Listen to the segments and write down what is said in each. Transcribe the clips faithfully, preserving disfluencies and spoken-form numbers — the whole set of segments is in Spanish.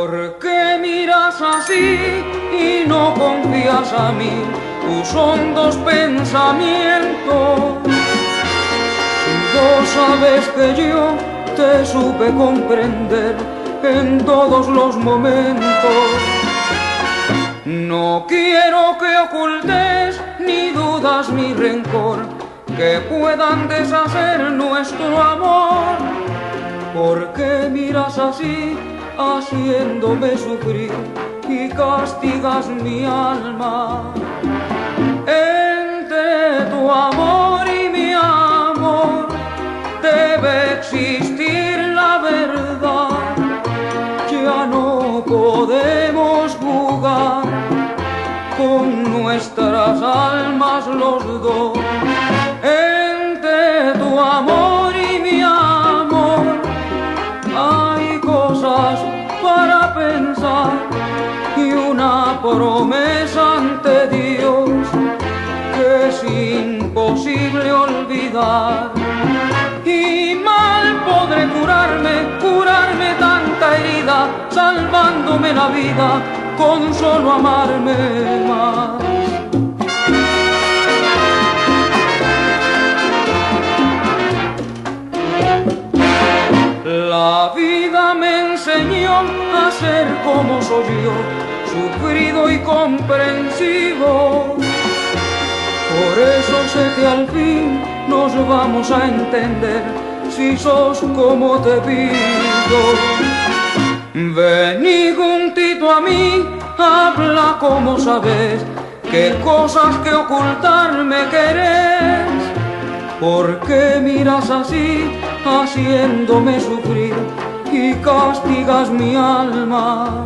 ¿Por qué miras así y no confías a mí tus hondos pensamientos? Si vos sabes que yo te supe comprender en todos los momentos. No quiero que ocultes ni dudas ni rencor que puedan deshacer nuestro amor. ¿Por qué miras así, haciéndome sufrir y castigas mi alma? Entre tu amor y mi amor debe existir la verdad. Ya no podemos jugar con nuestras almas los dos. Entre tu amor y mi amor hay cosas para pensar y una promesa ante Dios que es imposible olvidar. Y mal podré curarme, curarme tanta herida, salvándome la vida con solo amarme más. La vida me enseñó a ser como soy yo, sufrido y comprensivo. Por eso sé que al fin nos vamos a entender, si sos como te pido. Vení juntito a mí, habla como sabes, qué cosas que ocultarme querés. ¿Por qué miras así, haciéndome sufrir y castigas mi alma?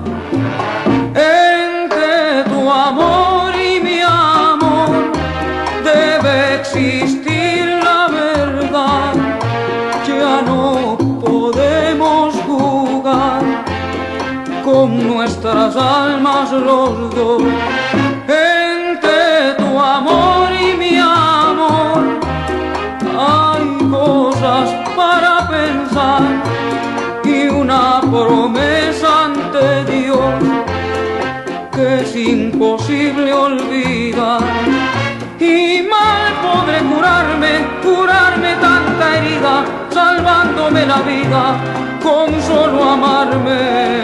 Entre tu amor y mi amor debe existir la verdad. Ya no podemos jugar con nuestras almas los dos. Entre tu amor y mi amor hay cosas para pensar y una promesa ante Dios que es imposible olvidar. Y mal podré curarme, curarme tanta herida, salvándome la vida con solo amarme.